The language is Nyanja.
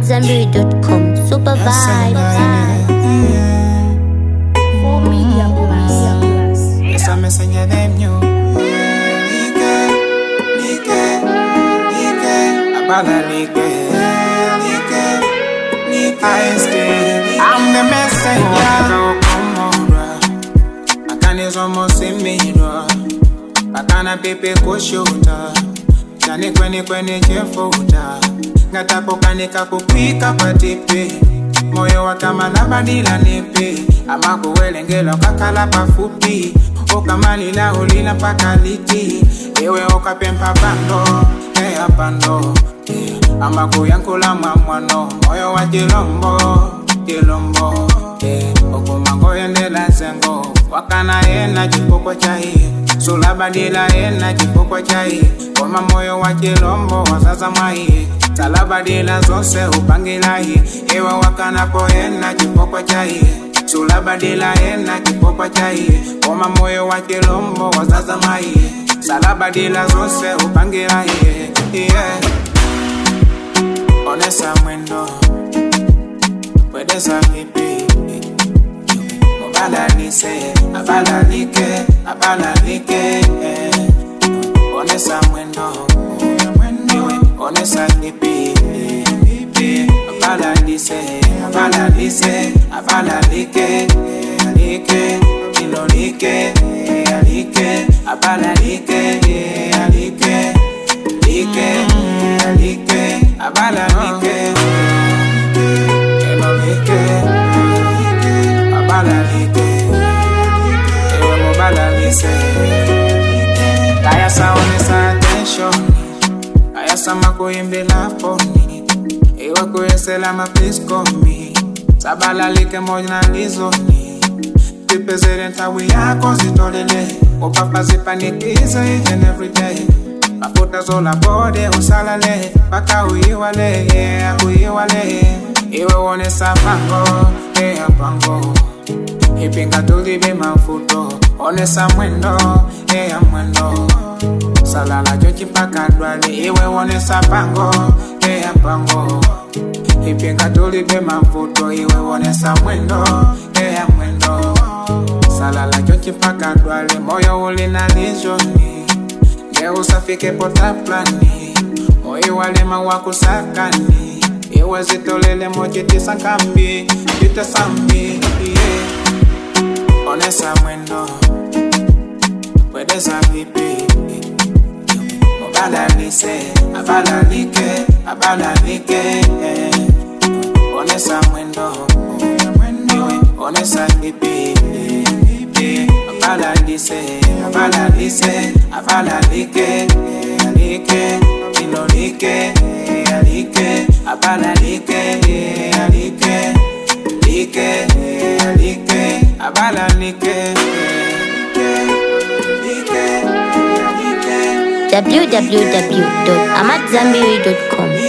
AmadZanbury.com. Super vibe. For Media Plus. Esa me enseña de new. Abala I'm the messenger. Akane zomo semiro. Akana pepe koshuta. Chane kweni jefuta. Ngata pokanika kupika patipe. Moyo wakamana badila nipe. Ama kuwelengelo kakala pafupi. Okamani la ulina pakaliti. Ewe okapempa bando. Eya bando. Ama kuyankula mamwano. Moyo wa jilombo. Okumango yendela zengo. Wakana yena jipoko chai. Sulabadila yena jipoko chai. Koma moyo wa jilombo wazaza mai. Salabadila zonse upangilahi. Ewa wakana po yena jipoko chai. Sulabadila yena jipoko chai. Koma moyo wa jilombo wazaza mai. Salabadila zonse upangilahi. Yeah. Onesa mwendo. Wedesa pipi. Abalalike Onesa mwendo Onesa pipi Abalalike Alike Ilolike Alike Abalalike Alike Abalalike Ilolike Abalalike Kaya sa onesa attention. Kaya sa makuimbila poni. Iwa kuyesela ma please call me. Sabalalike moja lizoni. Pipezere ntawi yako zitolele. Opapa zipanikiza each and every day. Mafuta zola bode usalale. Baka uiwale, yeah uiwale. Iwe onesa pango, yeah pango. Ipinga tulibe mafuto. Onesa mwendo, eya mwendo. Salala jochi mpaka dwale. Iwe onesa pango, eya pango. Ipinga tulibe mafuto. Iwe onesa mwendo, eya mwendo. Salala jochi mpaka dwale. Moyo ulina lizoni. Leo usafike pota plani. Moyo walema wakusakani. Iwe zitolele mojiti sankambi. Jita sambi, yeah. Onesa mwendo. Wedesa pipi. Abalalike Onesa mwendo. Onesa pipi. Abalalike Alike Ilolike Alike Abalalike Alike Abalalike www.amadzanbury.com